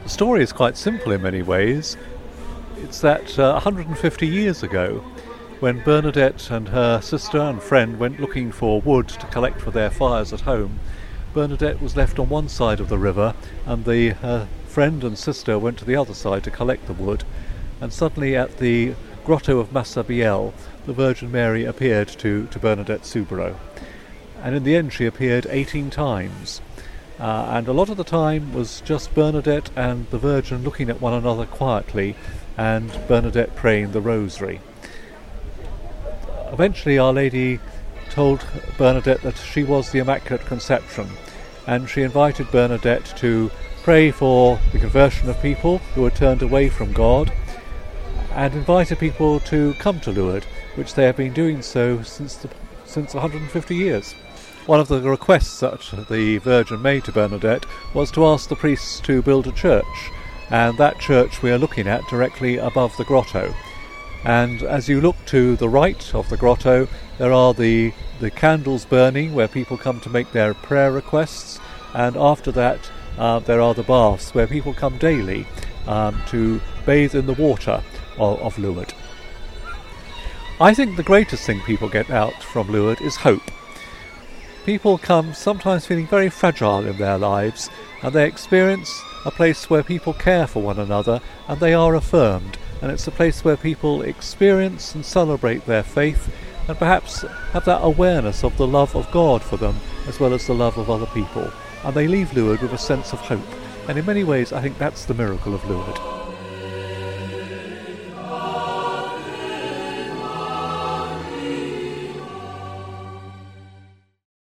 The story is quite simple in many ways. It's that 150 years ago, when Bernadette and her sister and friend went looking for wood to collect for their fires at home, Bernadette was left on one side of the river, and her friend and sister went to the other side to collect the wood. And suddenly at the grotto of Massabielle, the Virgin Mary appeared to Bernadette Soubirous. And in the end she appeared 18 times. And a lot of the time was just Bernadette and the Virgin looking at one another quietly, and Bernadette praying the rosary. Eventually Our Lady told Bernadette that she was the Immaculate Conception, and she invited Bernadette to pray for the conversion of people who had turned away from God, and invited people to come to Lourdes, which they have been doing so since 150 years. One of the requests that the Virgin made to Bernadette was to ask the priests to build a church, and that church we are looking at directly above the grotto. And as you look to the right of the grotto, there are the candles burning where people come to make their prayer requests, and after that there are the baths where people come daily to bathe in the water of Lourdes. I think the greatest thing people get out from Lourdes is hope. People come sometimes feeling very fragile in their lives, and they experience a place where people care for one another and they are affirmed, and it's a place where people experience and celebrate their faith and perhaps have that awareness of the love of God for them as well as the love of other people, and they leave Lourdes with a sense of hope. And in many ways I think that's the miracle of Lourdes.